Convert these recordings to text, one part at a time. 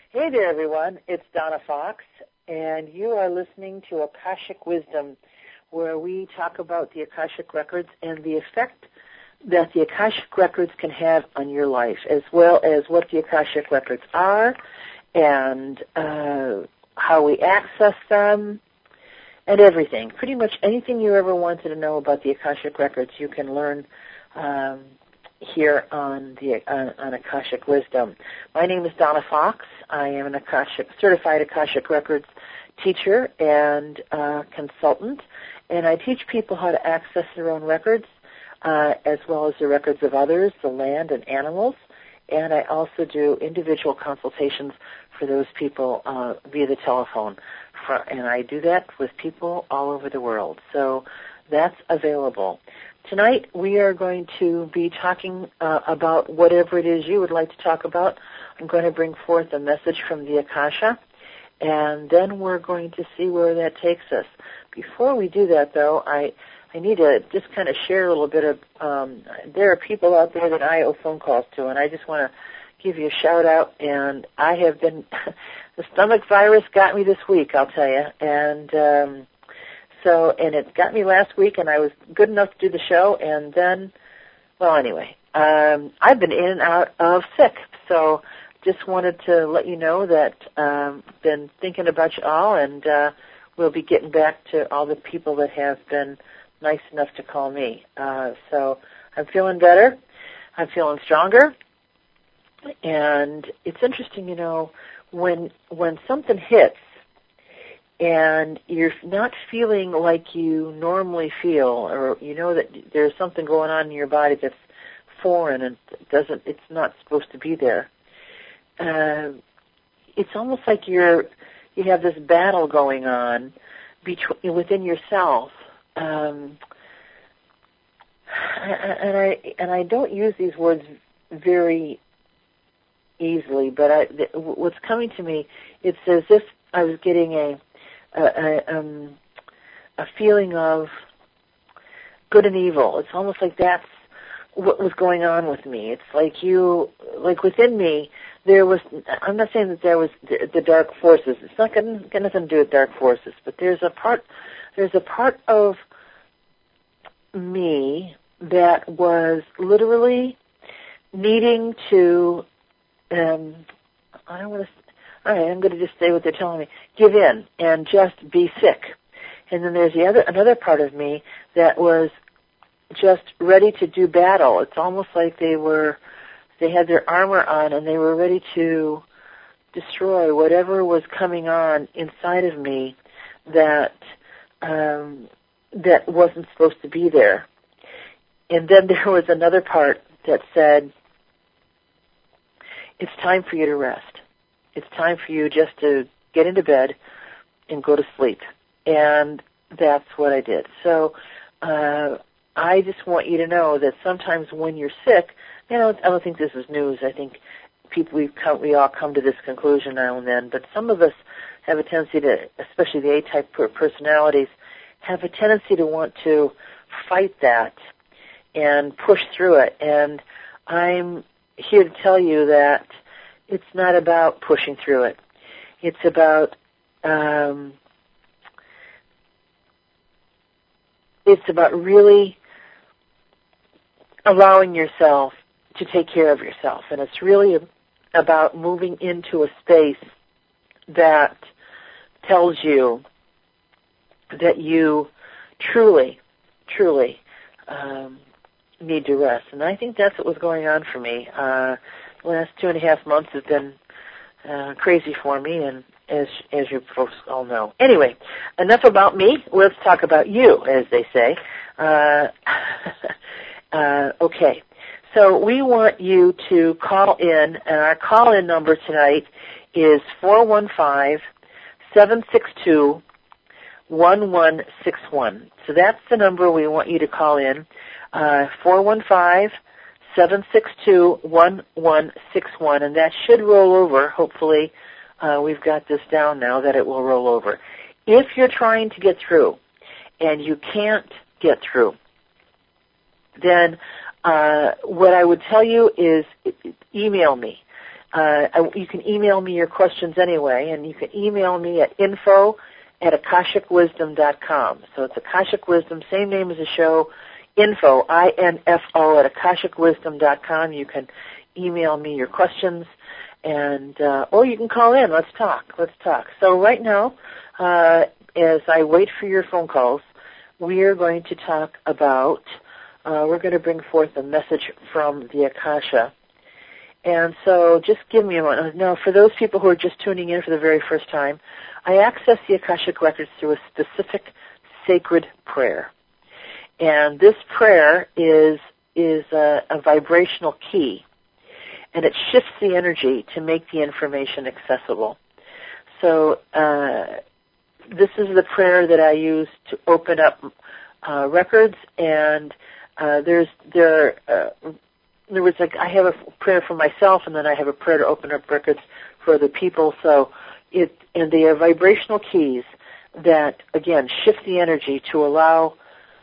Hey there, everyone. It's Donna Fox, and you are listening to Akashic Wisdom, where we talk about the Akashic Records and the effect that the Akashic Records can have on your life, as well as what the Akashic Records are and how we access them and everything. Pretty much anything you ever wanted to know about the Akashic Records, you can learn here on Akashic Wisdom. My name is Donna Fox. I am an certified Akashic Records teacher and consultant, and I teach people how to access their own records, as well as the records of others, the land and animals, and I also do individual consultations for those people via the telephone, and I do that with people all over the world. So that's available. Tonight we are going to be talking about whatever it is you would like to talk about. I'm going to bring forth a message from the Akasha, and then we're going to see where that takes us. Before we do that, though, I need to just kind of share a little bit of, there are people out there that I owe phone calls to, and I just want to give you a shout-out, and I have been, the stomach virus got me this week, I'll tell you, and it got me last week, and I was good enough to do the show, and then, well, anyway, I've been in and out of sick, so just wanted to let you know that been thinking about you all, and we'll be getting back to all the people that have been nice enough to call me. So I'm feeling better. I'm feeling stronger, and it's interesting, you know, when something hits, and you're not feeling like you normally feel, or you know that there's something going on in your body that's foreign and it's not supposed to be there. It's almost like you have this battle going on within yourself. And I don't use these words very easily, but what's coming to me, it's as if I was getting a feeling of good and evil. It's almost like that's what was going on with me. It's like within me, there was, I'm not saying that there was the dark forces. It's not got nothing to do with dark forces, but there's a part of me that was literally needing to, all right, I'm going to just say what they're telling me. Give in and just be sick. And then there's another part of me that was just ready to do battle. It's almost like they had their armor on and they were ready to destroy whatever was coming on inside of me that wasn't supposed to be there. And then there was another part that said, it's time for you to rest. It's time for you just to get into bed and go to sleep. And that's what I did. So I just want you to know that sometimes when you're sick, I don't think this is news. I think we all come to this conclusion now and then, but some of us have a tendency to, especially the A-type personalities, have a tendency to want to fight that and push through it. And I'm here to tell you that it's not about pushing through it. It's about really allowing yourself to take care of yourself, and it's really about moving into a space that tells you that you truly need to rest. And I think that's what was going on for me. The last 2.5 months have been crazy for me, and as you folks all know. Anyway, enough about me. Let's talk about you, as they say. Okay. So we want you to call in, and our call-in number tonight is 415-762-1161. So that's the number we want you to call in, 415-762-1161, and that should roll over. Hopefully we've got this down now that it will roll over. If you're trying to get through and you can't get through, then what I would tell you is email me. You can email me your questions anyway, and you can email me at info@akashicwisdom.com. So it's Akashic Wisdom, same name as the show, info, I-N-F-O, at akashicwisdom.com. You can email me your questions, and or you can call in. Let's talk. So right now, as I wait for your phone calls, we are going to talk about, we're going to bring forth a message from the Akasha. And so just give me a moment. Now, for those people who are just tuning in for the very first time, I access the Akashic Records through a specific sacred prayer. And this prayer is a vibrational key, and it shifts the energy to make the information accessible. So this is the prayer that I use to open up records, and I have a prayer for myself, and then I have a prayer to open up records for other people. So and they are vibrational keys that, again, shift the energy to allow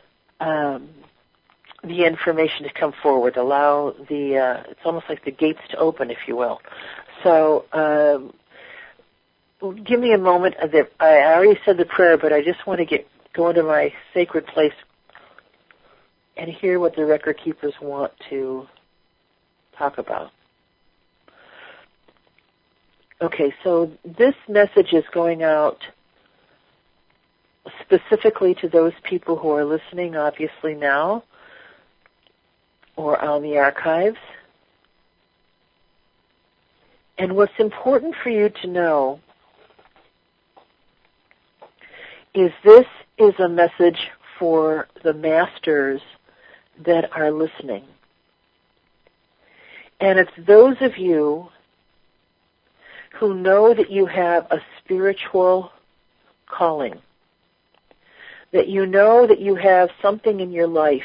the information to come forward, allow it's almost like the gates to open, if you will. So give me a moment. I already said the prayer, but I just want to go into my sacred place and hear what the record keepers want to talk about. Okay, so this message is going out specifically to those people who are listening, obviously now, or on the archives. And what's important for you to know is this is a message for the masters that are listening. And it's those of you who know that you have a spiritual calling, that you know that you have something in your life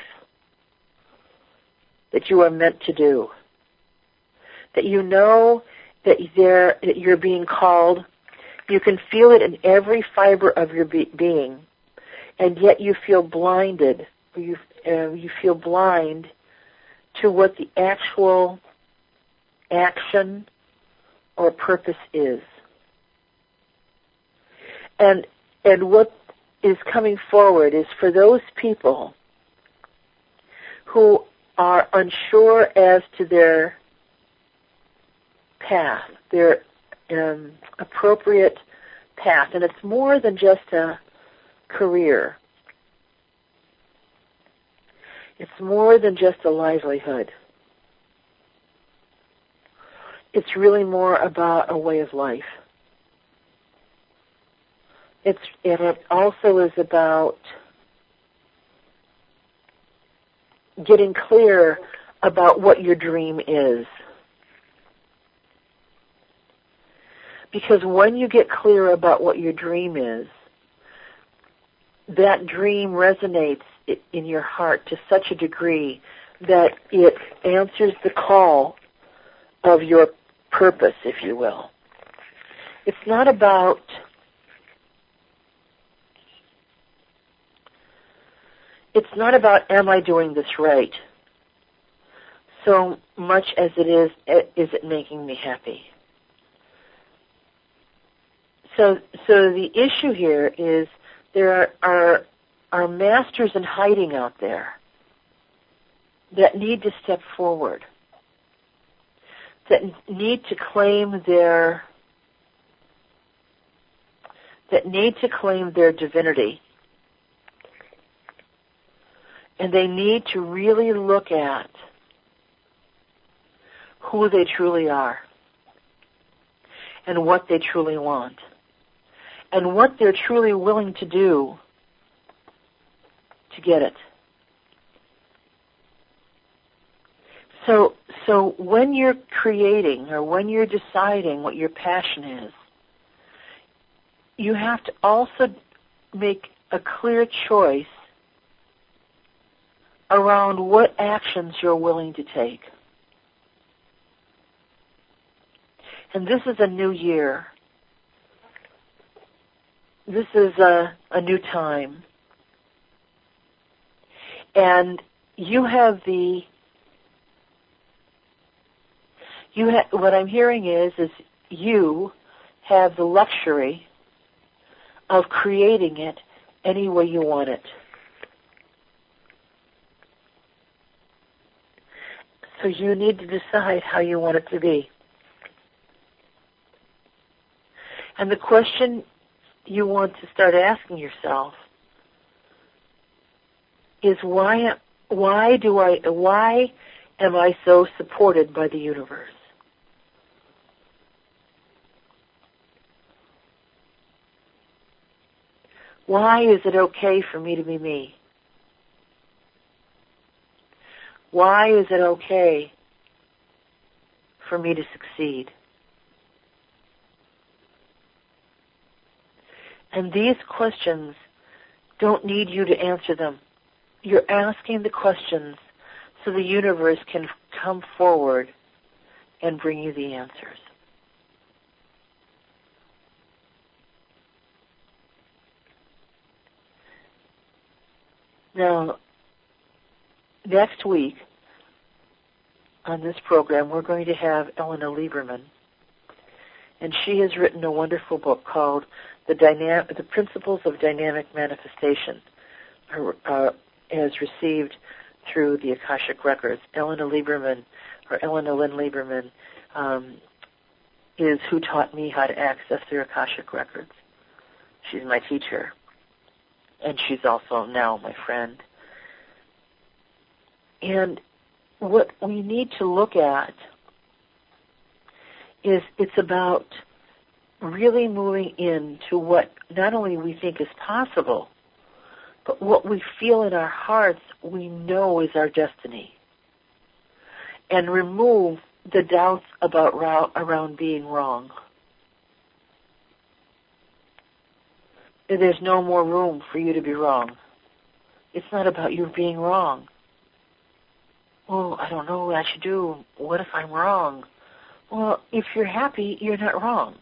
that you are meant to do, that you know that you're being called. You can feel it in every fiber of your being, and yet you feel blinded. You feel blind to what the actual action or purpose is. And what is coming forward is for those people who are unsure as to their path, their appropriate path. And it's more than just a career. It's more than just a livelihood. It's really more about a way of life. And it also is about getting clear about what your dream is. Because when you get clear about what your dream is, that dream resonates in your heart to such a degree that it answers the call of your purpose, if you will. It's not about am I doing this right, so much as it is it making me happy. So the issue here is there are masters in hiding out there that need to step forward, that need to claim their divinity. And they need to really look at who they truly are and what they truly want and what they're truly willing to do to get it. So when you're creating or when you're deciding what your passion is, you have to also make a clear choice around what actions you're willing to take. And this is a new year. This is a new time. And you have the What I'm hearing is you have the luxury of creating it any way you want it. So you need to decide how you want it to be. And the question you want to start asking yourself is why am I so supported by the universe? Why is it okay for me to be me? Why is it okay for me to succeed? And these questions don't need you to answer them. You're asking the questions so the universe can come forward and bring you the answers. Now, next week on this program, we're going to have Elena Lieberman, and she has written a wonderful book called The Principles of Dynamic Manifestation, as received through the Akashic Records. Elena Lieberman, or Elena Lynn Lieberman, is who taught me how to access the Akashic Records. She's my teacher, and she's also now my friend. And what we need to look at is it's about really moving into what not only we think is possible, but what we feel in our hearts we know is our destiny. And remove the doubts around being wrong. There's no more room for you to be wrong. It's not about you being wrong. Oh, I don't know what I should do. What if I'm wrong? Well, if you're happy, you're not wrong.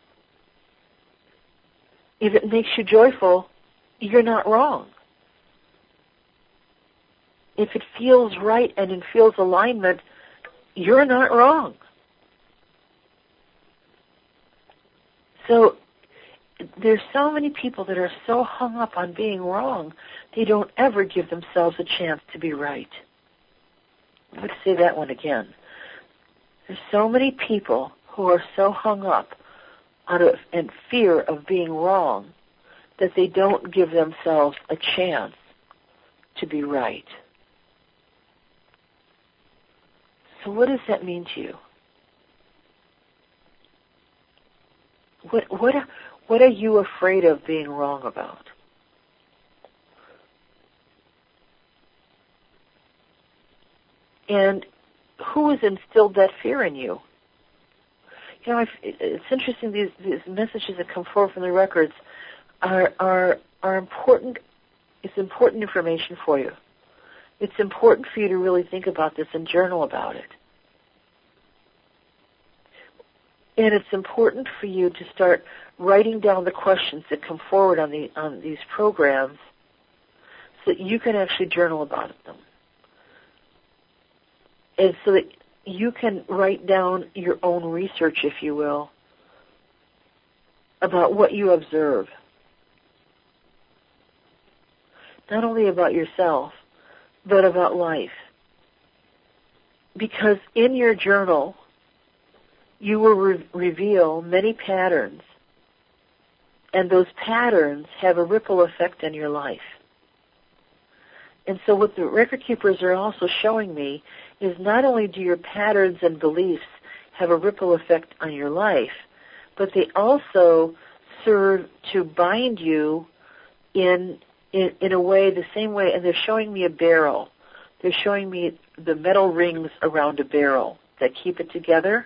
If it makes you joyful, you're not wrong. If it feels right and it feels alignment, you're not wrong. So there's so many people that are so hung up on being wrong, they don't ever give themselves a chance to be right. I'm going to say that one again. There's so many people who are so hung up in fear of being wrong that they don't give themselves a chance to be right. So what does that mean to you? What are you afraid of being wrong about? And who has instilled that fear in you? You know, it's interesting, these messages that come forward from the records are important. It's important information for you. It's important for you to really think about this and journal about it. And it's important for you to start writing down the questions that come forward on these programs so that you can actually journal about them. And so that you can write down your own research, if you will, about what you observe. Not only about yourself, but about life. Because in your journal, you will reveal many patterns, and those patterns have a ripple effect on your life. And so what the record keepers are also showing me is not only do your patterns and beliefs have a ripple effect on your life, but they also serve to bind you in a way, the same way, and they're showing me a barrel. They're showing me the metal rings around a barrel that keep it together.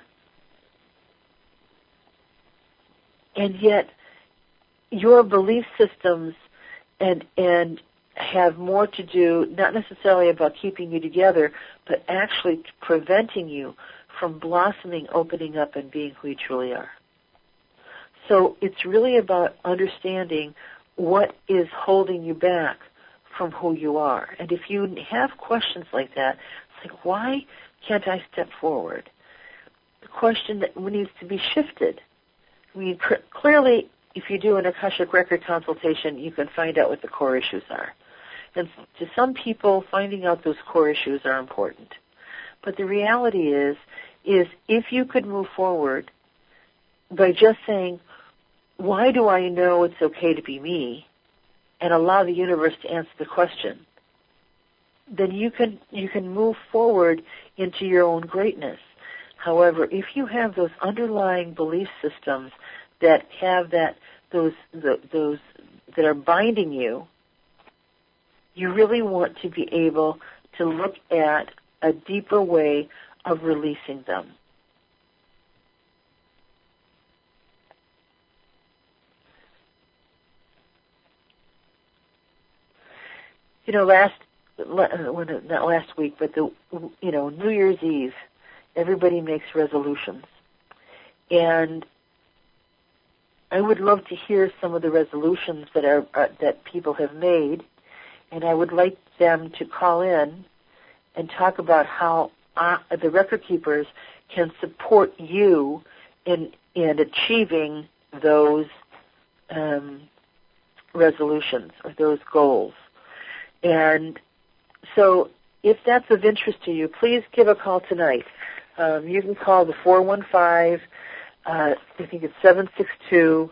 And yet, your belief systems and have more to do, not necessarily about keeping you together, but actually preventing you from blossoming, opening up, and being who you truly are. So it's really about understanding what is holding you back from who you are. And if you have questions like that, it's like, why can't I step forward? question that needs to be shifted. Clearly, if you do an Akashic Record consultation, you can find out what the core issues are. And to some people, finding out those core issues are important. But the reality is if you could move forward by just saying, why do I know it's okay to be me, and allow the universe to answer the question, then you can move forward into your own greatness. However, if you have those underlying belief systems that have those that are binding you, you really want to be able to look at a deeper way of releasing them. Not last week, but New Year's Eve, everybody makes resolutions. And I would love to hear some of the resolutions that people have made, and I would like them to call in and talk about how the record keepers can support you in achieving those resolutions or those goals. And so if that's of interest to you, please give a call tonight. You can call the 415, I think it's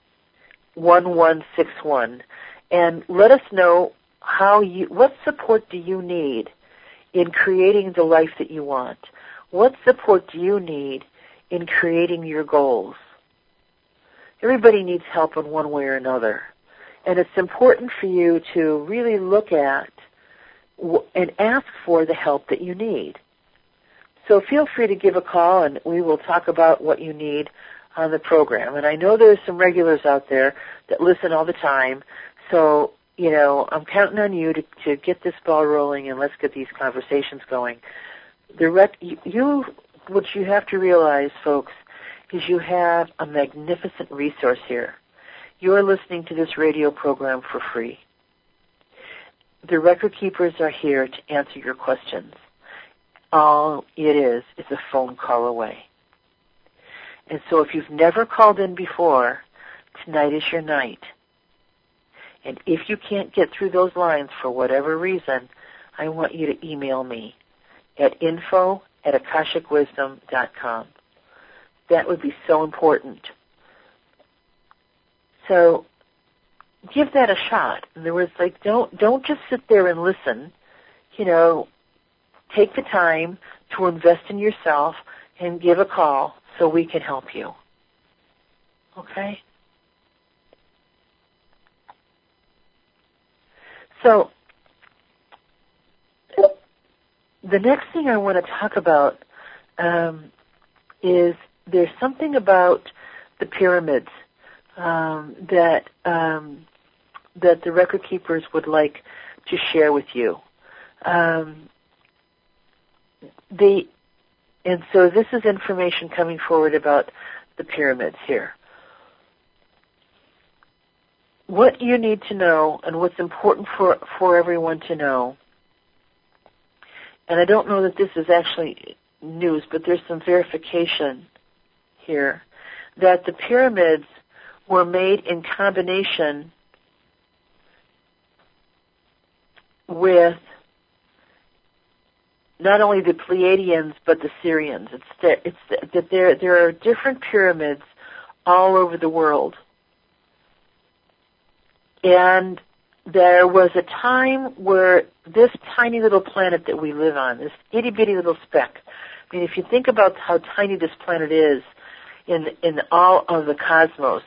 762-1161, and let us know what support do you need in creating the life that you want? What support do you need in creating your goals? Everybody needs help in one way or another. And it's important for you to really look at and ask for the help that you need. So feel free to give a call, and we will talk about what you need on the program. And I know there's some regulars out there that listen all the time, so, I'm counting on you to get this ball rolling, and let's get these conversations going. What you have to realize, folks, is you have a magnificent resource here. You are listening to this radio program for free. The record keepers are here to answer your questions. All it is a phone call away. And so if you've never called in before, tonight is your night. And if you can't get through those lines for whatever reason, I want you to email me at info@akashicwisdom.com. That would be so important. So give that a shot. In other words, don't just sit there and listen. Take the time to invest in yourself and give a call so we can help you. Okay? So the next thing I want to talk about is there's something about the pyramids that the record keepers would like to share with you. And so this is information coming forward about the pyramids here. What you need to know and what's important for everyone to know, and I don't know that this is actually news, but there's some verification here, that the pyramids were made in combination with not only the Pleiadians but the Syrians. It's that there are different pyramids all over the world. And there was a time where this tiny little planet that we live on, this itty-bitty little speck, I mean, if you think about how tiny this planet is in all of the cosmos,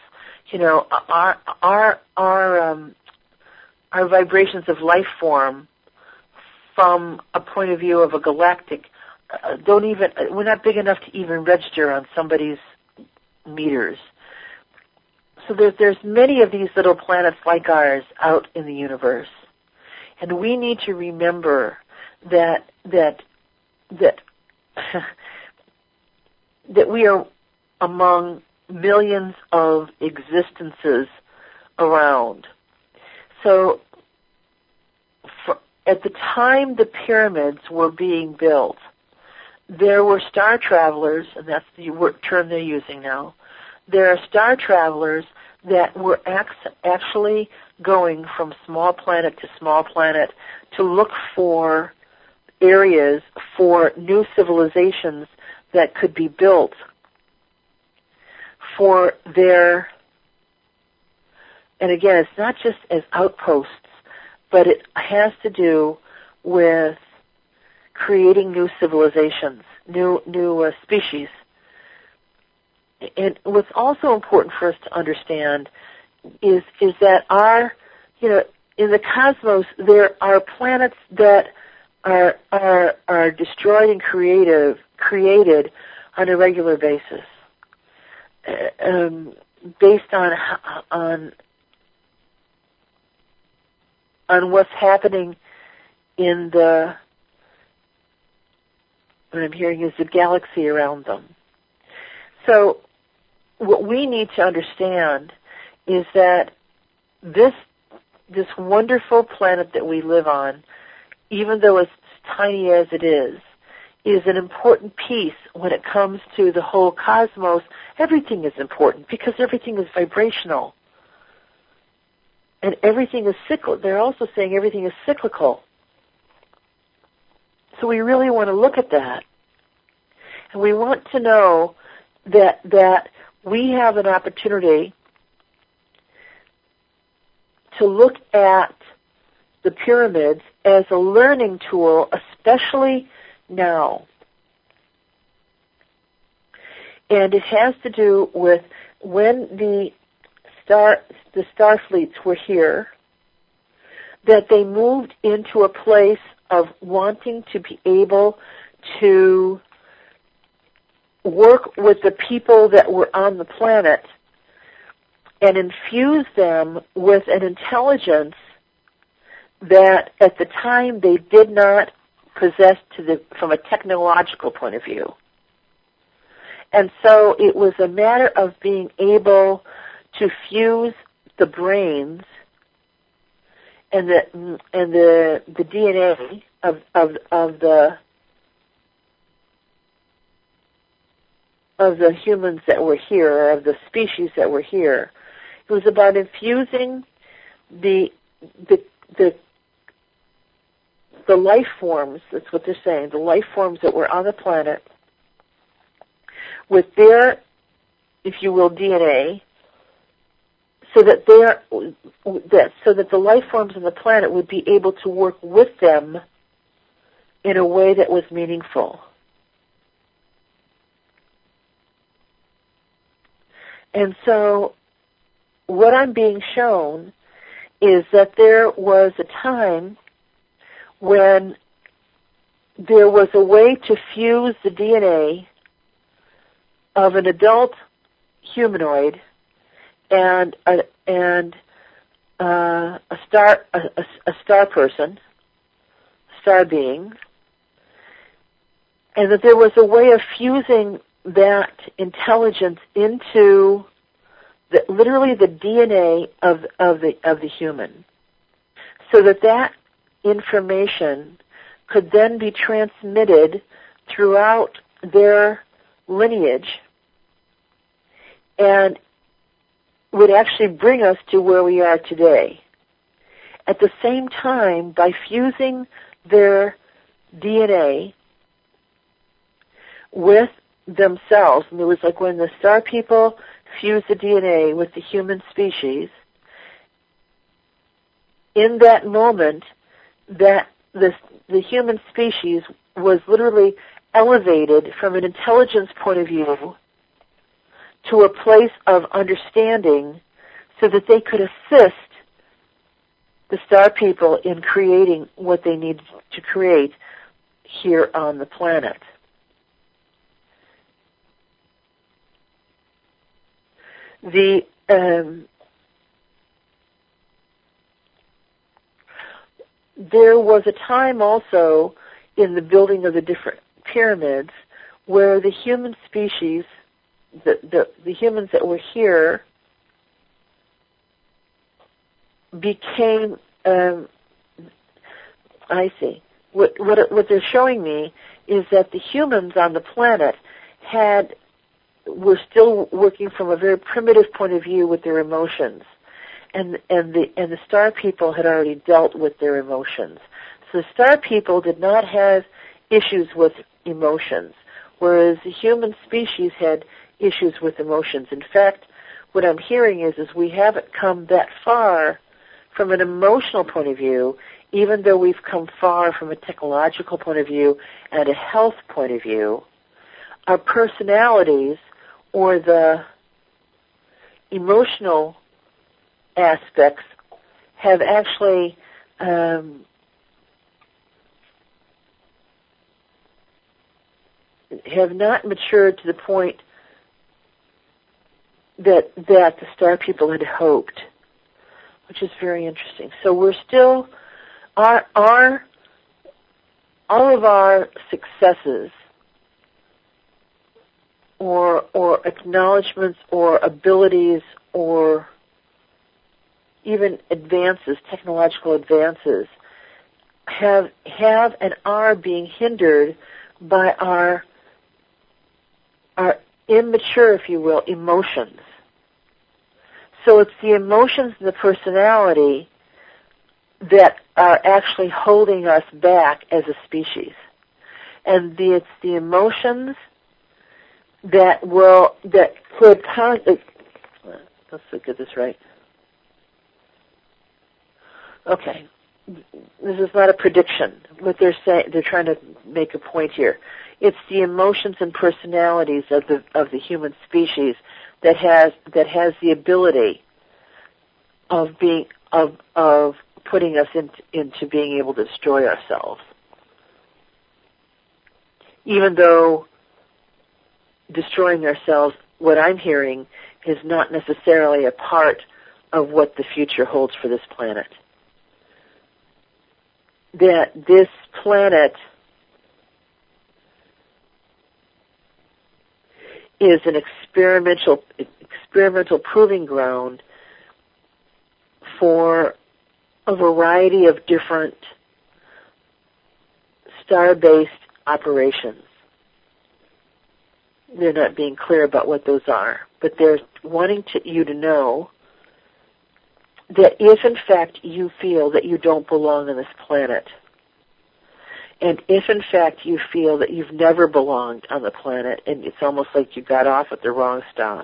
our vibrations of life form from a point of view of a galactic we're not big enough to even register on somebody's meters. So there's many of these little planets like ours out in the universe. And we need to remember that we are among millions of existences around. So at the time the pyramids were being built, there were star travelers, and that's the term they're using now. There are star travelers that were actually going from small planet to small planet to look for areas for new civilizations that could be built for their, and again, it's not just as outposts, but it has to do with creating new civilizations, new species. And what's also important for us to understand is that in the cosmos there are planets that are destroyed and created on a regular basis, based on what's happening in what I'm hearing is the galaxy around them. So what we need to understand is that this wonderful planet that we live on, even though it's tiny as it is an important piece when it comes to the whole cosmos. Everything is important because everything is vibrational. And everything is cyclical. They're also saying everything is cyclical. So we really want to look at that. And we want to know that we have an opportunity to look at the pyramids as a learning tool, especially now. And it has to do with when the star fleets were here, that they moved into a place of wanting to be able to work with the people that were on the planet and infuse them with an intelligence that at the time they did not possess from a technological point of view. And so it was a matter of being able to fuse the brains and the DNA of the humans that were here, or of the species that were here. It was about infusing the life forms, that's what they're saying, the life forms that were on the planet with their, if you will, DNA, so that the life forms on the planet would be able to work with them in a way that was meaningful. And so what I'm being shown is that there was a time when there was a way to fuse the DNA of an adult humanoid and a star person, star being, and that there was a way of fusing that intelligence into literally the DNA of the human, so that information could then be transmitted throughout their lineage and would actually bring us to where we are today. At the same time, by fusing their DNA with themselves, and it was like when the star people fused the DNA with the human species, in that moment, that the human species was literally elevated from an intelligence point of view to a place of understanding so that they could assist the star people in creating what they needed to create here on the planet. There was a time also in the building of the different pyramids where the human species, the humans that were here, became, I see. What they're showing me is that the humans on the planet were still working from a very primitive point of view with their emotions, and the star people had already dealt with their emotions. So the star people did not have issues with emotions, whereas the human species had issues with emotions. In fact, what I'm hearing is we haven't come that far from an emotional point of view, even though we've come far from a technological point of view and a health point of view. Our personalities, or the emotional aspects, have actually have not matured to the point that the star people had hoped, which is very interesting. So we're still all of our successes or acknowledgments or abilities or even advances, technological advances, have and are being hindered by our immature, if you will, emotions. So it's the emotions and the personality that are actually holding us back as a species. And it's the emotions that could, let's get this right. Okay. This is not a prediction. What they're saying, they're trying to make a point here. It's the emotions and personalities of the human species that has the ability of putting us into being able to destroy ourselves. Even though destroying ourselves, what I'm hearing, is not necessarily a part of what the future holds for this planet. That this planet is an experimental proving ground for a variety of different star-based operations. They're not being clear about what those are, but they're wanting you to know that if in fact you feel that you don't belong on this planet, and if in fact you feel that you've never belonged on the planet, and it's almost like you got off at the wrong stop,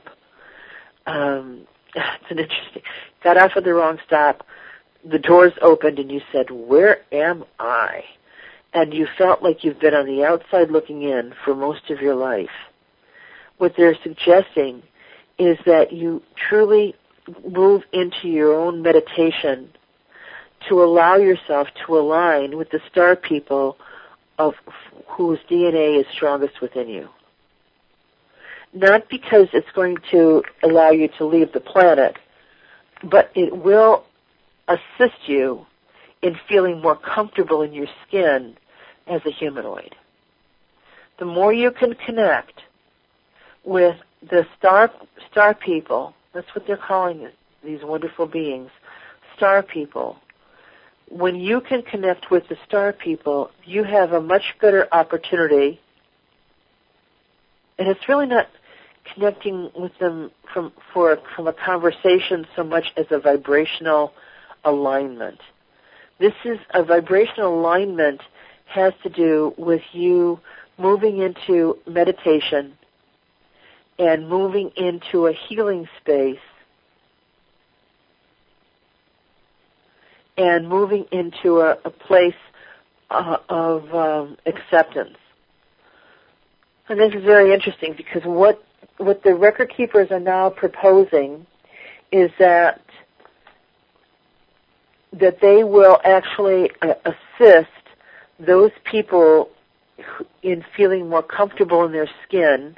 got off at the wrong stop, the doors opened and you said, where am I? And you felt like you've been on the outside looking in for most of your life. What they're suggesting is that you truly move into your own meditation to allow yourself to align with the star people of whose DNA is strongest within you. Not because it's going to allow you to leave the planet, but it will assist you in feeling more comfortable in your skin as a humanoid. The more you can connect with the star people, that's what they're calling it, these wonderful beings, star people. When you can connect with the star people, you have a much better opportunity, and it's really not connecting with them from a conversation so much as a vibrational alignment. This is a vibrational alignment, has to do with you moving into meditation and moving into a healing space and moving into a place of acceptance. And this is very interesting because what the record keepers are now proposing is that they will actually assist those people in feeling more comfortable in their skin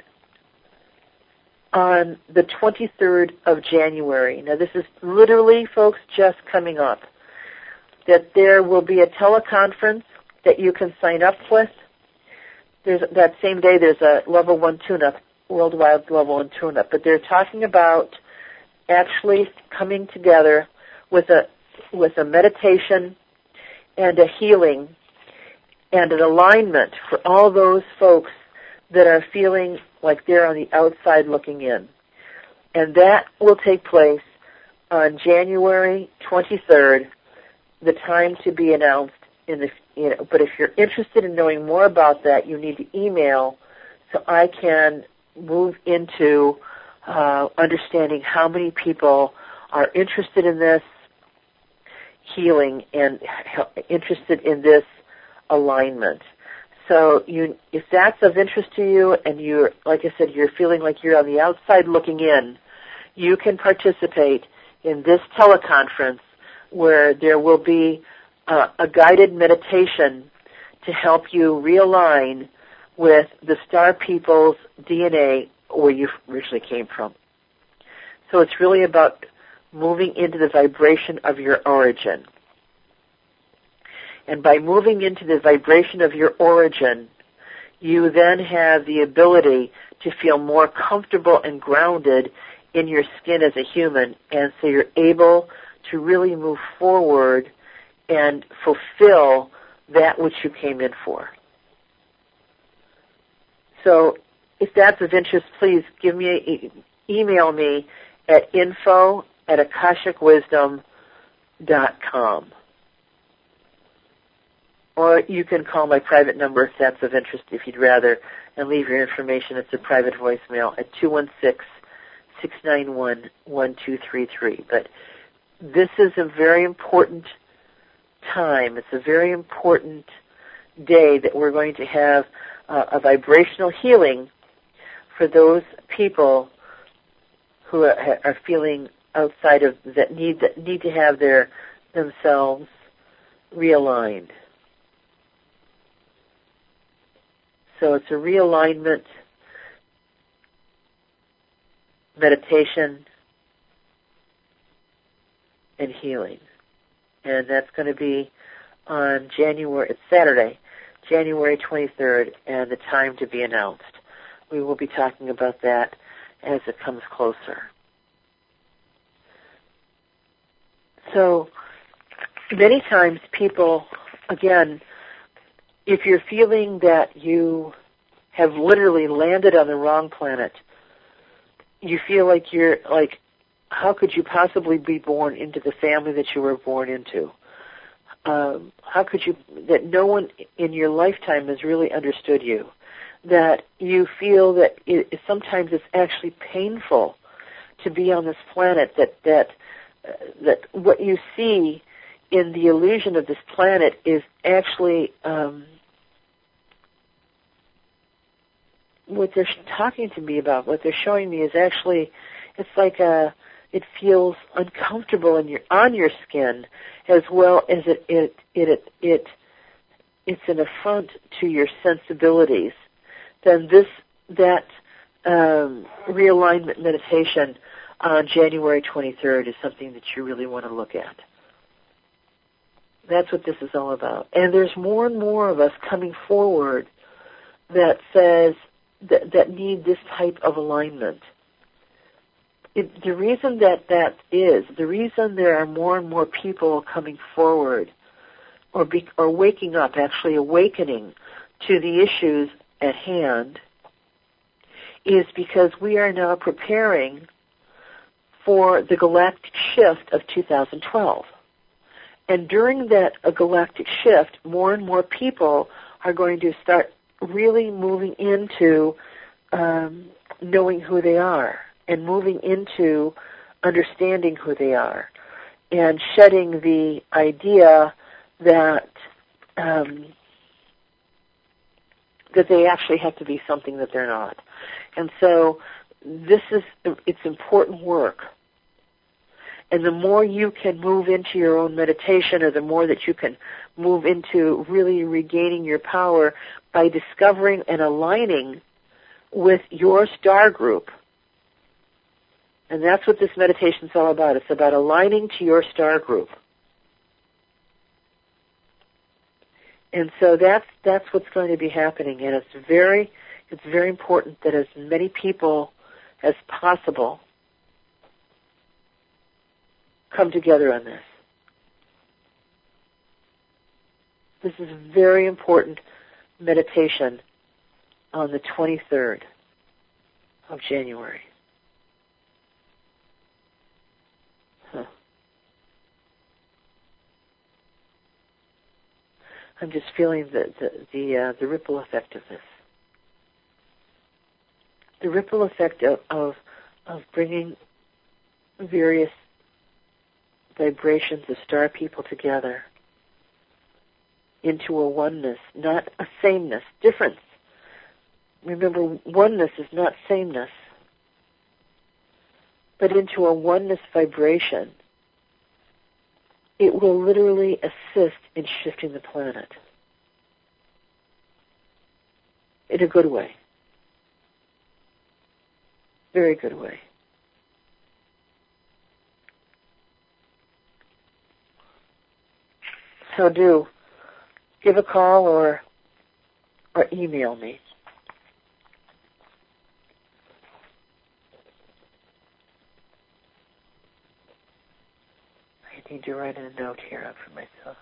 on the 23rd of January. Now, this is literally, folks, just coming up. That there will be a teleconference that you can sign up with. That same day, there's a level 1 tune-up, worldwide level 1 tune-up. But they're talking about actually coming together with a meditation and a healing and an alignment for all those folks that are feeling like they're on the outside looking in. And that will take place on January 23rd, the time to be announced but if you're interested in knowing more about that, you need to email so I can move into understanding how many people are interested in this healing and interested in this alignment. So if that's of interest to you and you're, like I said, you're feeling like you're on the outside looking in, you can participate in this teleconference where there will be a guided meditation to help you realign with the star people's DNA where you originally came from. So it's really about moving into the vibration of your origin. And by moving into the vibration of your origin, you then have the ability to feel more comfortable and grounded in your skin as a human, and so you're able to really move forward and fulfill that which you came in for. So if that's of interest, please email me at info@akashicwisdom.com. Or you can call my private number if that's of interest, if you'd rather, and leave your information. It's a private voicemail at 216-691-1233. But this is a very important time. It's a very important day that we're going to have a vibrational healing for those people who are feeling outside of that need to have themselves realigned. So it's a realignment meditation and healing. And that's going to be on it's Saturday, January 23rd, and the time to be announced. We will be talking about that as it comes closer. So many times people, again, if you're feeling that you have literally landed on the wrong planet, you feel like how could you possibly be born into the family that you were born into? How could you, that no one in your lifetime has really understood you? That you feel that sometimes it's actually painful to be on this planet, that what you see in the illusion of this planet is actually what they're talking to me about, what they're showing me is actually, it's like it feels uncomfortable on your skin, as well as it's an affront to your sensibilities. Then that realignment meditation on January 23rd is something that you really want to look at. That's what this is all about. And there's more and more of us coming forward that says that need this type of alignment. The reason the reason there are more and more people coming forward or waking up, actually awakening to the issues at hand, is because we are now preparing for the galactic shift of 2012. And during that galactic shift, more and more people are going to start really moving into knowing who they are and moving into understanding who they are and shedding the idea that that they actually have to be something that they're not. And so it's important work. And the more you can move into your own meditation, or the more that you can move into really regaining your power by discovering and aligning with your star group. And that's what this meditation is all about. It's about aligning to your star group. And so that's what's going to be happening. And it's very important that as many people as possible come together on this. This is a very important meditation on the 23rd of January. I'm just feeling the ripple effect of this. The ripple effect of bringing various vibrations of star people together into a oneness, not a sameness, difference. Remember, oneness is not sameness, but into a oneness vibration. It will literally assist in shifting the planet in a good way. Very good way. So do give a call or email me. I need to write a note here up for myself.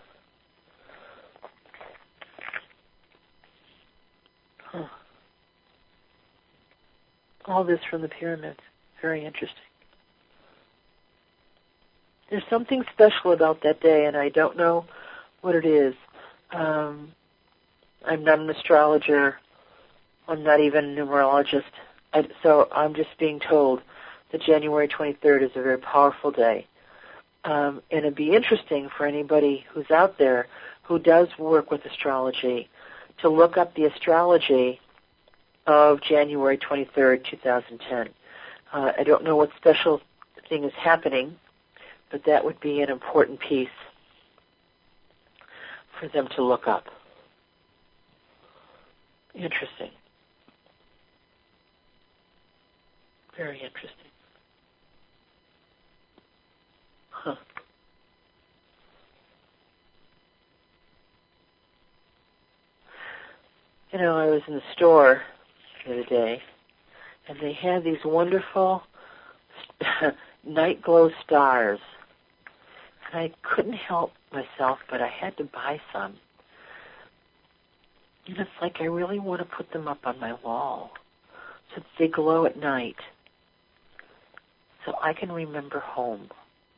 All this from the pyramids. Very interesting. There's something special about that day, and I don't know what it is. I'm not an astrologer. I'm not even a numerologist. So I'm just being told that January 23rd is a very powerful day. And it'd be interesting for anybody who's out there who does work with astrology to look up the astrology of January 23rd, 2010. I don't know what special thing is happening, but that would be an important piece for them to look up. Interesting. Very interesting. Huh. You know, I was in the store the other day, and they had these wonderful night glow stars. And I couldn't help myself, but I had to buy some. And it's like I really want to put them up on my wall so that they glow at night so I can remember home.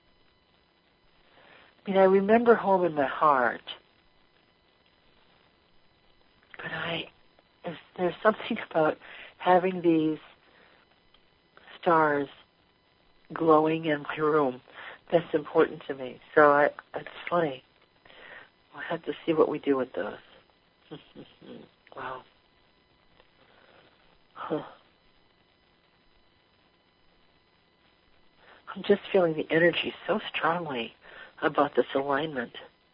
I mean, I remember home in my heart, but there's something about having these stars glowing in my room that's important to me. So it's funny. We'll have to see what we do with those. Wow. Huh. I'm just feeling the energy so strongly about this alignment.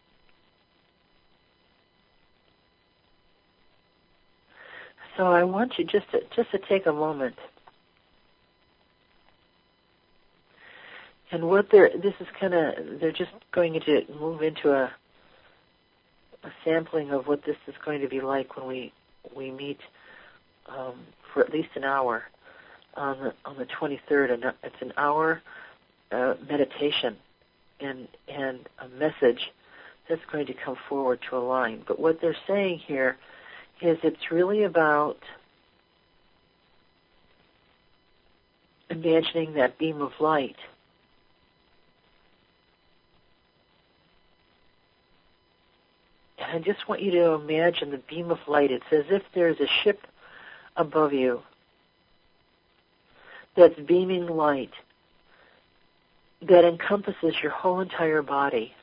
So I want you just to take a moment. And they're just going to move into a sampling of what this is going to be like when we meet for at least an hour on the 23rd. And it's an hour meditation and a message that's going to come forward to align. But what they're saying here is it's really about imagining that beam of light and I just want you to imagine the beam of light. It's as if there's a ship above you that's beaming light that encompasses your whole entire body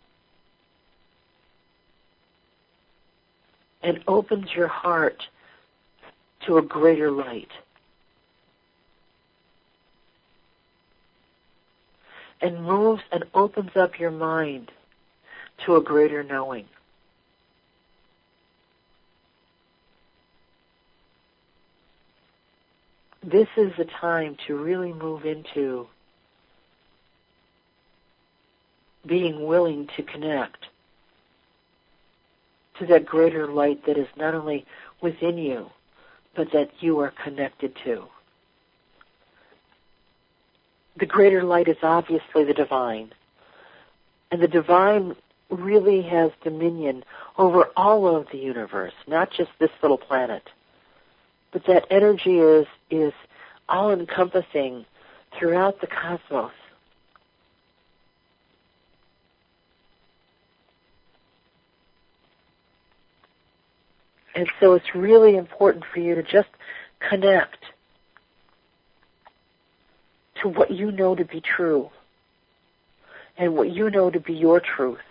and opens your heart to a greater light. And moves and opens up your mind to a greater knowing. This is the time to really move into being willing to connect to that greater light that is not only within you, but that you are connected to. The greater light is obviously the divine. And the divine really has dominion over all of the universe, not just this little planet. But that energy is all-encompassing throughout the cosmos. And so it's really important for you to just connect to what you know to be true and what you know to be your truth.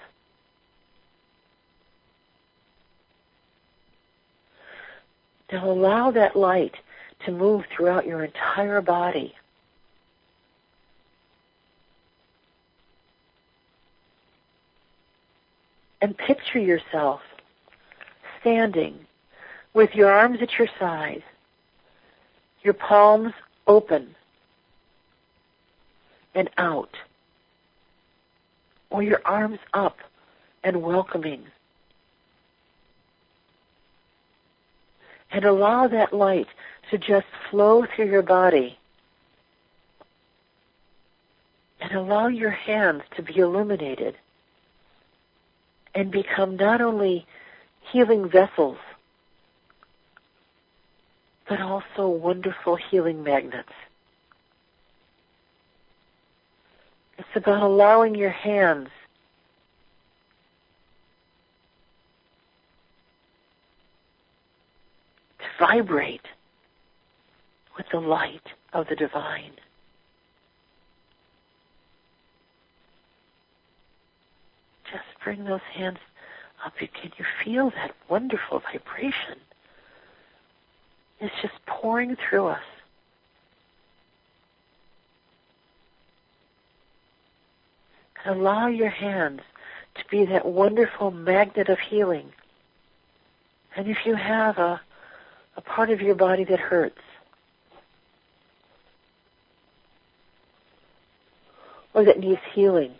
Now allow that light to move throughout your entire body. And picture yourself standing with your arms at your side, your palms open and out, or your arms up and welcoming. And allow that light to just flow through your body. And allow your hands to be illuminated and become not only healing vessels, but also wonderful healing magnets. It's about allowing your hands to vibrate with the light of the divine. Just bring those hands up. Can you feel that wonderful vibration? It's just pouring through us. And allow your hands to be that wonderful magnet of healing. And if you have a part of your body that hurts, or that needs healing,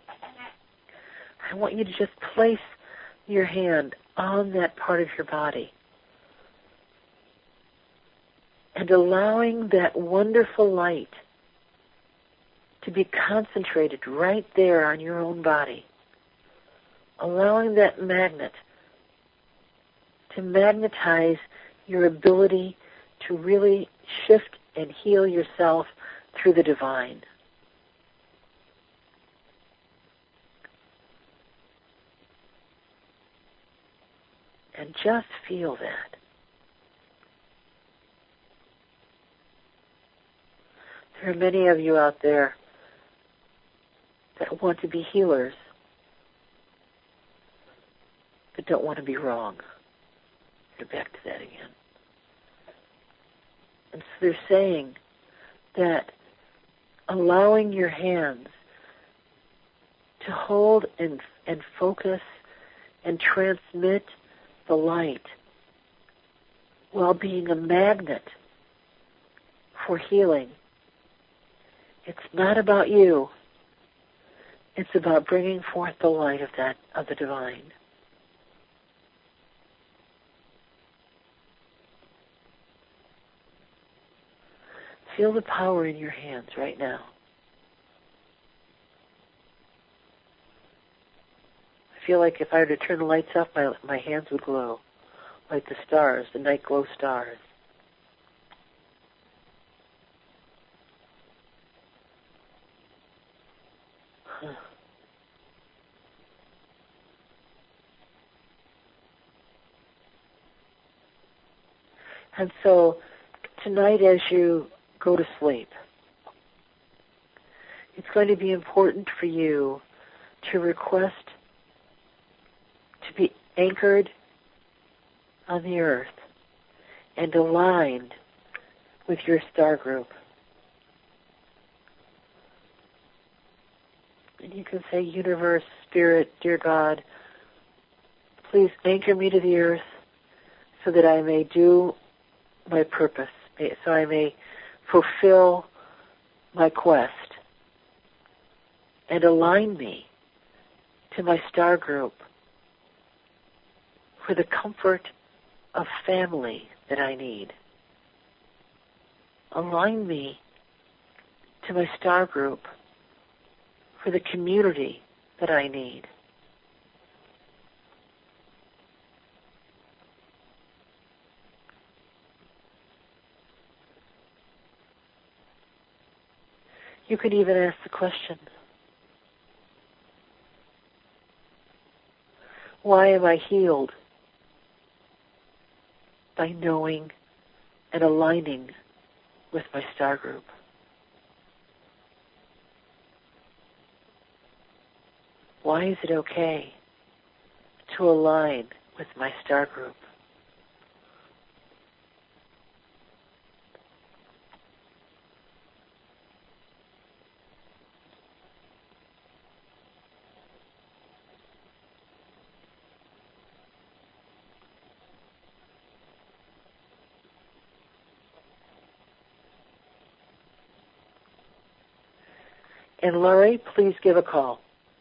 I want you to just place your hand on that part of your body and allowing that wonderful light to be concentrated right there on your own body. Allowing that magnet to magnetize your ability to really shift and heal yourself through the divine. And just feel that. There are many of you out there that want to be healers, but don't want to be wrong. Go back to that again. And so they're saying that allowing your hands to hold and focus and transmit the light while being a magnet for healing. It's not about you. It's about bringing forth the light of the divine. Feel the power in your hands right now. I feel like if I were to turn the lights off, my hands would glow like the stars, the night glow stars. And so tonight as you go to sleep, it's going to be important for you to request to be anchored on the earth and aligned with your star group. And you can say, Universe, Spirit, Dear God, please anchor me to the earth so that I may do my purpose, so I may fulfill my quest, and align me to my star group for the comfort of family that I need. Align me to my star group for the community that I need. You could even ask the question, why am I healed? By knowing and aligning with my star group. Why is it okay to align with my star group? And Laurie, please give a call.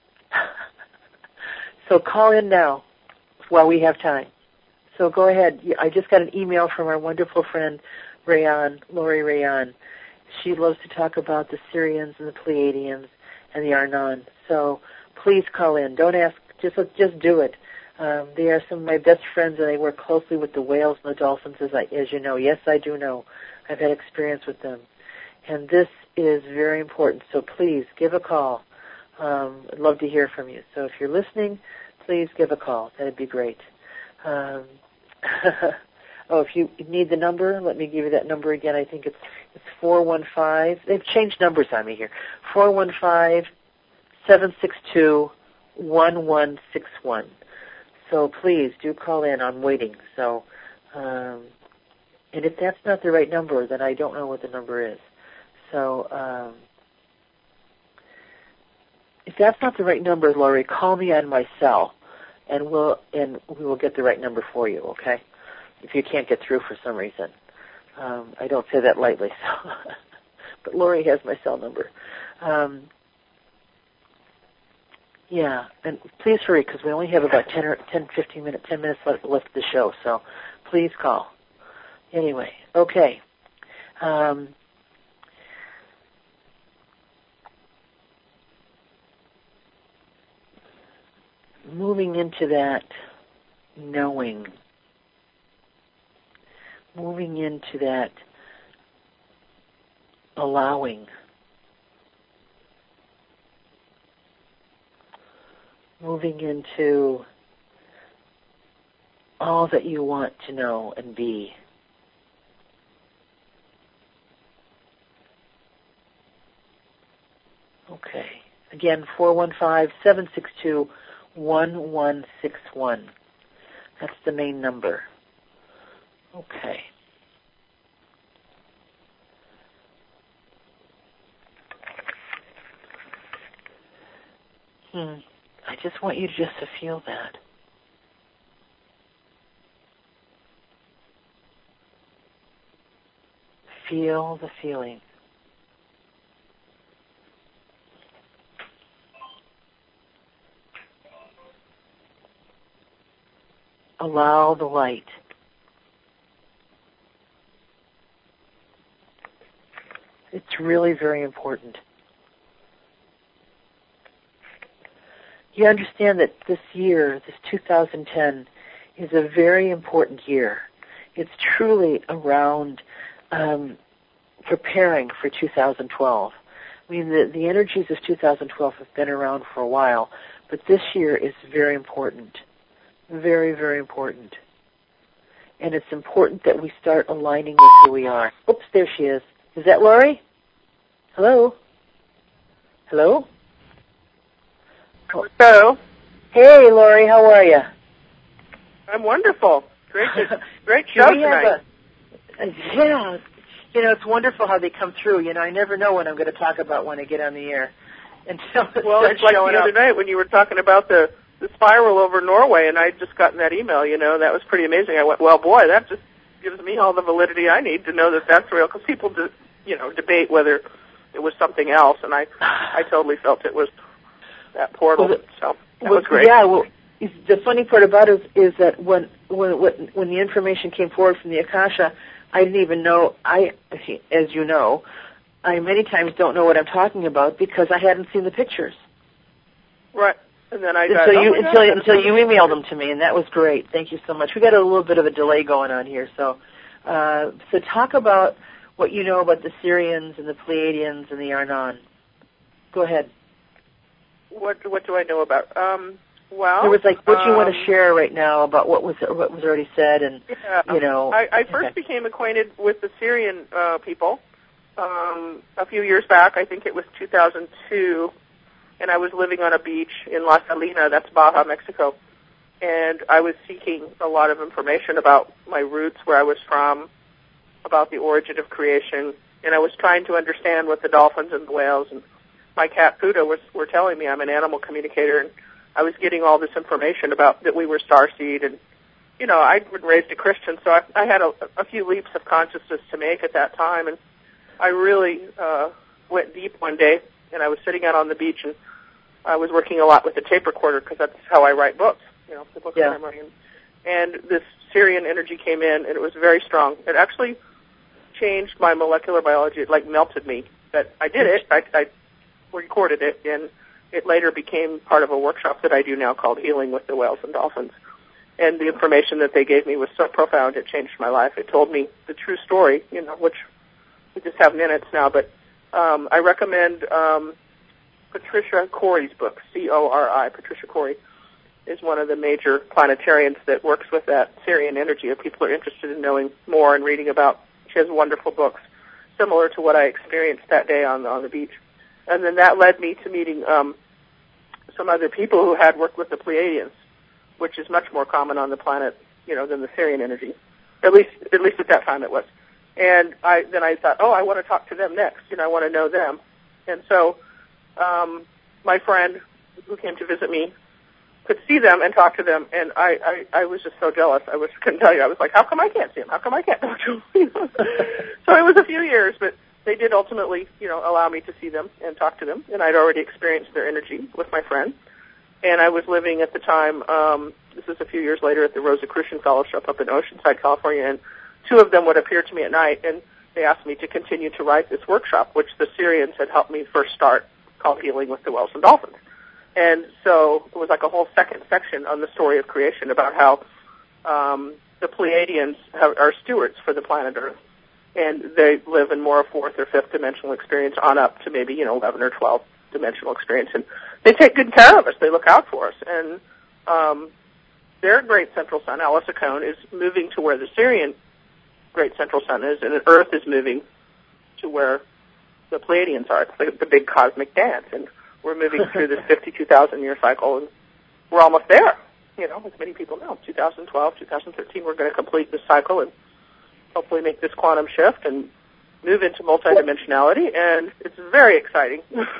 So call in now while we have time. So go ahead. I just got an email from our wonderful friend, Laurie Rayan. She loves to talk about the Sirians and the Pleiadians and the Arnon. So please call in. Don't ask. Just do it. They are some of my best friends, and they work closely with the whales and the dolphins, as you know. Yes, I do know. I've had experience with them. And this is very important. So please give a call. I'd love to hear from you. So if you're listening, please give a call. That'd be great. If you need the number, let me give you that number again. I think it's 415. They've changed numbers on me here. 415-762-1161. So please do call in. I'm waiting. So, and if that's not the right number, then I don't know what the number is. So, if that's not the right number, Laurie, call me on my cell, and we will get the right number for you. Okay? If you can't get through for some reason, I don't say that lightly. So, but Laurie has my cell number. Yeah, and please hurry because we only have about 10 minutes left of the show. So, please call. Anyway, okay. Moving into that knowing, moving into that allowing, moving into all that you want to know and be. Okay. Again, 415-762-1161. That's the main number. Okay. I just want you just to feel that. Feel the feeling. Allow the light. It's really very important. You understand that this year, this 2010, is a very important year. It's truly around preparing for 2012. I mean, the energies of 2012 have been around for a while, but this year is very important. Very, very important. And it's important that we start aligning with who we are. Oops, there she is. Is that Laurie? Hello? Hello? Hello. Hey, Laurie, how are you? I'm wonderful. Great show tonight. Yeah. It's wonderful how they come through. I never know what I'm going to talk about when I get on the air. Until it's like the other night when you were talking about the spiral over Norway, and I'd just gotten that email, that was pretty amazing. I went, well, boy, that just gives me all the validity I need to know that that's real, because people, debate whether it was something else, and I totally felt it was that portal, so that was great. Yeah, well, the funny part about it is that when the information came forward from the Akasha, I didn't even know, as you know, I many times don't know what I'm talking about because I hadn't seen the pictures. Right. And then I got until you emailed them to me, and that was great. Thank you so much. We got a little bit of a delay going on here, so talk about what you know about the Sirians and the Pleiadians and the Arnon. Go ahead. What do I know about? Well, there was like what you want to share right now about what was already said, and yeah, you know. I first became acquainted with the Syrian people a few years back. I think it was 2002, and I was living on a beach in La Salina, that's Baja, Mexico, and I was seeking a lot of information about my roots, where I was from, about the origin of creation, and I was trying to understand what the dolphins and the whales and my cat Puda were telling me. I'm an animal communicator, and I was getting all this information about that we were starseed, and you know, I'd been raised a Christian, so I had a few leaps of consciousness to make at that time, and I really went deep one day, and I was sitting out on the beach, and I was working a lot with a tape recorder because that's how I write books, you know, the books that I'm writing. And this Syrian energy came in, and it was very strong. It actually changed my molecular biology. It like melted me. But I did it. I recorded it, and it later became part of a workshop that I do now called Healing with the Whales and Dolphins. And the information that they gave me was so profound, it changed my life. It told me the true story, you know, which we just have minutes now. But I recommend Patricia Corey's book, C-O-R-I. Patricia Corey is one of the major planetarians that works with that Syrian energy. If people are interested in knowing more and reading about, she has wonderful books similar to what I experienced that day on the beach. And then that led me to meeting some other people who had worked with the Pleiadians, which is much more common on the planet, you know, than the Syrian energy. At least at that time it was. And then I thought, I want to talk to them next. You know, I want to know them. And so my friend who came to visit me could see them and talk to them, and I was just so jealous. I couldn't tell you. I was like, how come I can't see them? How come I can't talk to them? So it was a few years, but they did ultimately, you know, allow me to see them and talk to them, and I'd already experienced their energy with my friend. And I was living at the time, this is a few years later, at the Rosicrucian Fellowship up in Oceanside, California, and two of them would appear to me at night, and they asked me to continue to write this workshop, which the Syrians had helped me first start, called Healing with the Whales and Dolphins. And so it was like a whole second section on the story of creation about how the Pleiadians are stewards for the planet Earth, and they live in more a fourth or fifth dimensional experience on up to maybe, you know, 11 or 12 dimensional experience, and they take good care of us. They look out for us, and their great central sun, Alisacone, is moving to where the Syrian great central sun is, and Earth is moving to where the Pleiadians are. It's like the big cosmic dance, and we're moving through this 52,000-year cycle, and we're almost there. You know, as many people know, 2012, 2013, we're going to complete this cycle and hopefully make this quantum shift and move into multidimensionality, and it's very exciting.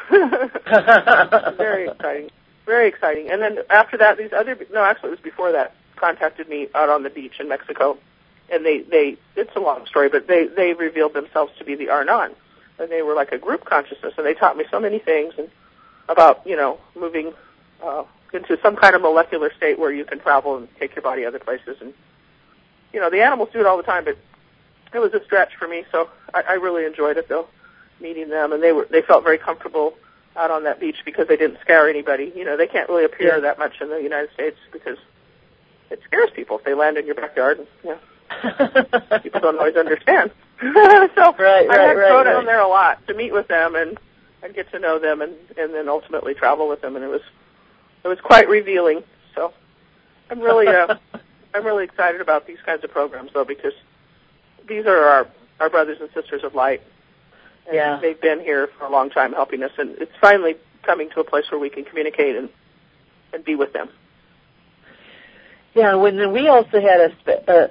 Very exciting. Very exciting. And then after that, it was before that, contacted me out on the beach in Mexico, and it's a long story, but they revealed themselves to be the Arnon, and they were like a group consciousness, and they taught me so many things and about, you know, moving into some kind of molecular state where you can travel and take your body other places. And, you know, the animals do it all the time, but it was a stretch for me, so I really enjoyed it, though, meeting them. And they felt very comfortable out on that beach because they didn't scare anybody. You know, they can't really appear that much in the United States because it scares people if they land in your backyard. And, you know, people don't always understand. So I had to go down there a lot to meet with them and get to know them, and then ultimately travel with them, and it was quite revealing. So I'm really excited about these kinds of programs, though, because these are our brothers and sisters of light. And they've been here for a long time helping us, and it's finally coming to a place where we can communicate and be with them. Yeah, we also had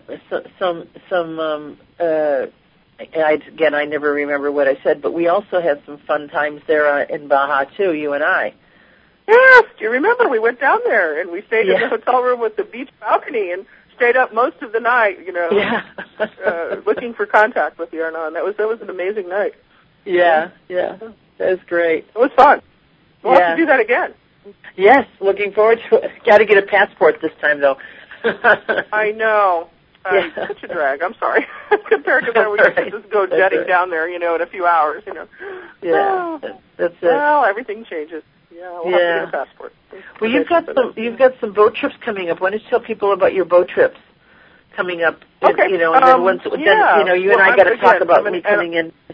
I never remember what I said, but we also had some fun times there in Baja, too, you and I. Yes, do you remember? We went down there, and we stayed in the hotel room with the beach balcony and stayed up most of the night, you know, looking for contact with the Arnon. That was an amazing night. Yeah, that was great. It was fun. We'll have to do that again. Yes, looking forward to it. Got to get a passport this time, though. I know. Such a drag. I'm sorry. Compared to where we could just go jetting down there, you know, in a few hours, you know. Yeah, that's it. Well, everything changes. Yeah, we'll have to get a passport. Well, you've got some boat trips coming up. Why don't you tell people about your boat trips coming up? Okay. You know, and then you and I got to talk about me coming in to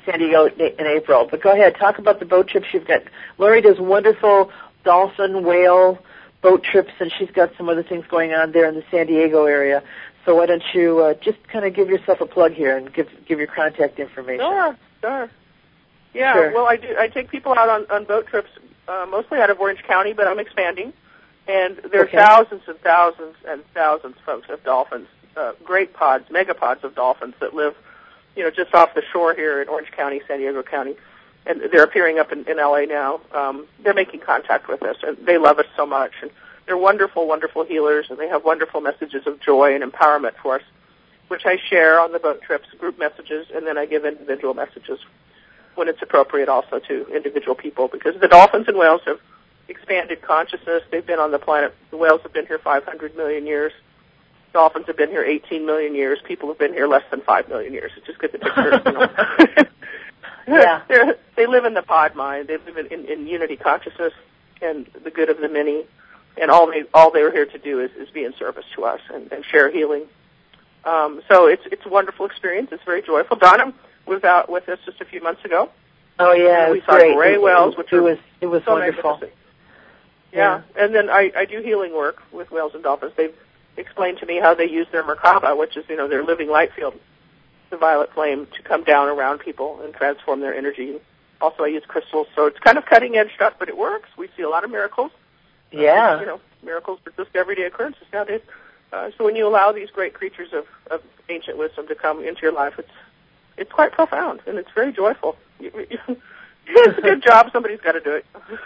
San Diego in April. But go ahead, talk about the boat trips you've got. Lori does wonderful dolphin, whale boat trips, and she's got some other things going on there in the San Diego area. So why don't you just kind of give yourself a plug here and give your contact information? Sure. Yeah, sure. Well, I take people out on boat trips, mostly out of Orange County, but I'm expanding. And there are thousands and thousands and thousands, folks, of dolphins, great pods, megapods of dolphins that live, just off the shore here in Orange County, San Diego County. And they're appearing up in L.A. now. They're making contact with us, and they love us so much. And they're wonderful, wonderful healers, and they have wonderful messages of joy and empowerment for us, which I share on the boat trips, group messages, and then I give individual messages when it's appropriate also to individual people, because the dolphins and whales have expanded consciousness. They've been on the planet. The whales have been here 500 million years. Dolphins have been here 18 million years. People have been here less than 5 million years. It's just get the picture. Yeah. They live in the pod mind. They live in unity consciousness and the good of the many. And all they were here to do is be in service to us and share healing. So it's a wonderful experience. It's very joyful. Donna was out with us just a few months ago. Oh yeah, we saw great. gray whales, which it was so wonderful. Yeah, and then I do healing work with whales and dolphins. They've explained to me how they use their Merkaba, which is their living light field, the violet flame, to come down around people and transform their energy. Also, I use crystals, so it's kind of cutting edge stuff, but it works. We see a lot of miracles. Yeah. Miracles are just everyday occurrences nowadays. So when you allow these great creatures of ancient wisdom to come into your life, it's quite profound, and it's very joyful. It's a good job. Somebody's got to do it.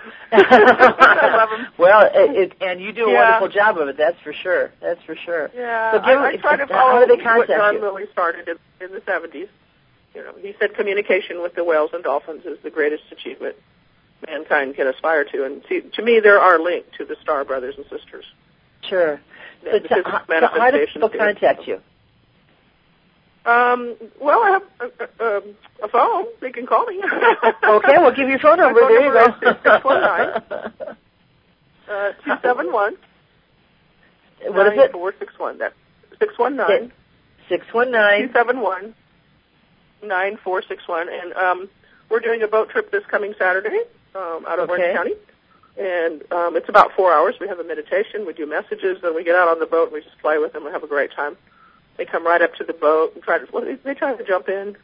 I love them. Well, and you do a wonderful job of it. That's for sure. Yeah, so I try to follow what John you? Lilly started in the 70s. He said communication with the whales and dolphins is the greatest achievement mankind can aspire to. And see, to me, they're our link to the star brothers and sisters. Sure. So how do people contact you? Well, I have a phone. They can call me. Okay, we'll give you your phone number. There you go. 271. What is it? 9461. That's 619. 619. 271. 9461. And we're doing a boat trip this coming Saturday out of Orange County. And it's about 4 hours. We have a meditation. We do messages. Then we get out on the boat and we just play with them. We have a great time. They come right up to the boat and try to jump in.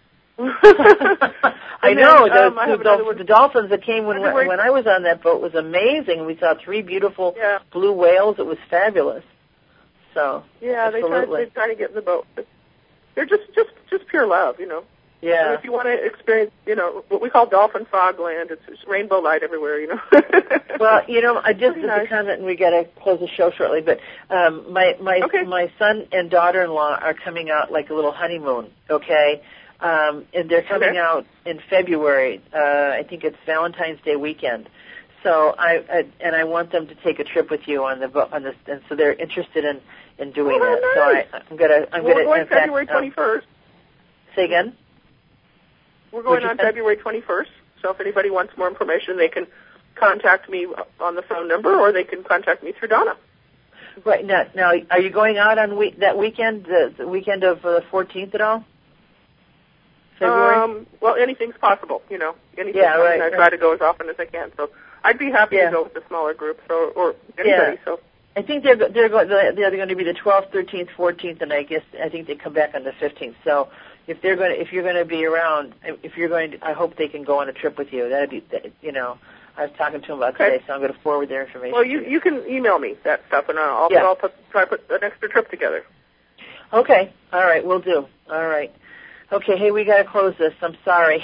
I know. The dolphins that came when I was on that boat was amazing. We saw 3 beautiful blue whales. It was fabulous. So yeah, they try to get in the boat. They're just pure love, Yeah. And if you want to experience, what we call dolphin fog land, it's rainbow light everywhere, Well, I just did the comment, and we got to close the show shortly. But my son and daughter-in-law are coming out like a little honeymoon. Okay, and they're coming out in February. I think it's Valentine's Day weekend. So I want them to take a trip with you on the boat and so they're interested in doing that. Nice. So I'm gonna. We're going February 21st. Say again. We're going on February 21st, so if anybody wants more information, they can contact me on the phone number, or they can contact me through Donna. Right. Now are you going out on that weekend, the weekend of the 14th at all? February? Well, anything's possible, Anything. Yeah, right. I try to go as often as I can, so I'd be happy to go with a smaller group, or anybody. Yeah. So I think they're going to be the 12th, 13th, 14th, and I think they come back on the 15th. So if you're going to be around, I hope they can go on a trip with you. That'd be, I was talking to them about today, so I'm going to forward their information. Well, you can email me that stuff, and I'll try to put an extra trip together. Okay. All right. We'll do. All right. Okay. Hey, we got to close this. I'm sorry.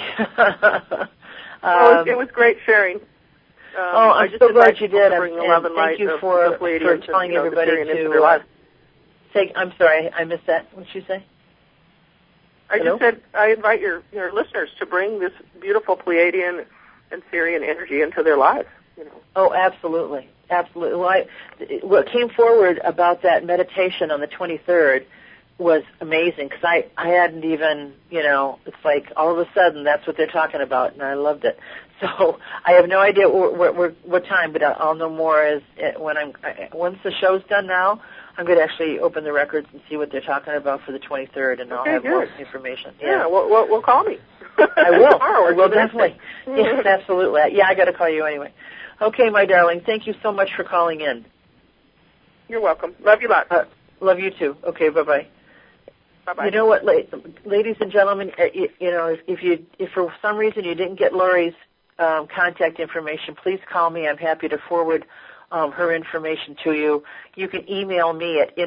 It was great sharing. I'm so glad you did. And thank you for telling everybody to. I'm sorry, I missed that. What did you say? I just said I invite your listeners to bring this beautiful Pleiadian and Sirian energy into their lives. Oh, absolutely, absolutely. Well, what came forward about that meditation on the 23rd was amazing because I hadn't even, it's like all of a sudden that's what they're talking about, and I loved it. So I have no idea what time, but I'll know more once the show's done now. I'm going to actually open the records and see what they're talking about for the 23rd, and I'll have more information. Yeah, well, call me. I will. I will definitely. Yes, absolutely. Yeah, I got to call you anyway. Okay, my darling. Thank you so much for calling in. You're welcome. Love you lots. Love you too. Okay, bye-bye. Bye-bye. You know what, ladies and gentlemen, if for some reason you didn't get Lori's contact information, please call me. I'm happy to forward her information to you. You can email me at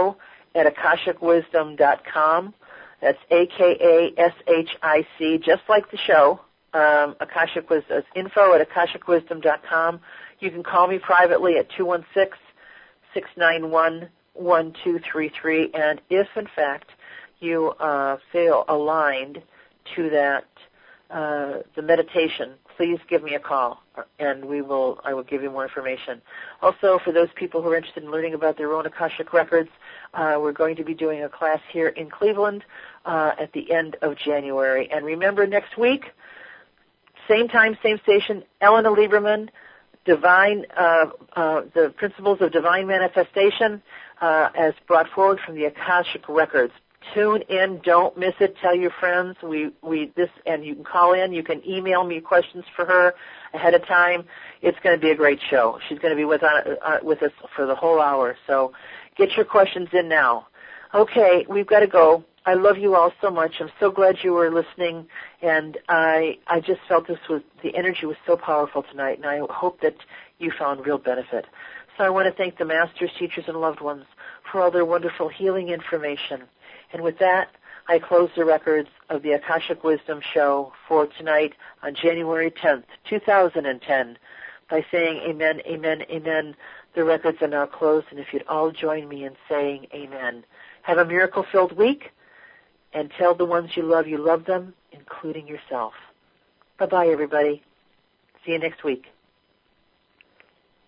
info@akashicwisdom.com. That's AKASHIC, just like the show. Akashic Wisdom, info@akashicwisdom.com. You can call me privately at 216-691-1233. And if, in fact, you feel aligned to that, the meditation, please give me a call, and I will give you more information. Also, for those people who are interested in learning about their own Akashic records, we're going to be doing a class here in Cleveland at the end of January. And remember, next week, same time, same station, Elena Lieberman, the Principles of Divine Manifestation, as brought forward from the Akashic records. Tune in, don't miss it. Tell your friends. And you can call in. You can email me questions for her ahead of time. It's going to be a great show. She's going to be with us for the whole hour. So get your questions in now. Okay, we've got to go. I love you all so much. I'm so glad you were listening, and I just felt the energy was so powerful tonight, and I hope that you found real benefit. So I want to thank the masters, teachers, and loved ones for all their wonderful healing information. And with that, I close the records of the Akashic Wisdom show for tonight on January 10th, 2010, by saying amen, amen, amen. The records are now closed, and if you'd all join me in saying amen. Have a miracle-filled week, and tell the ones you love them, including yourself. Bye-bye, everybody. See you next week.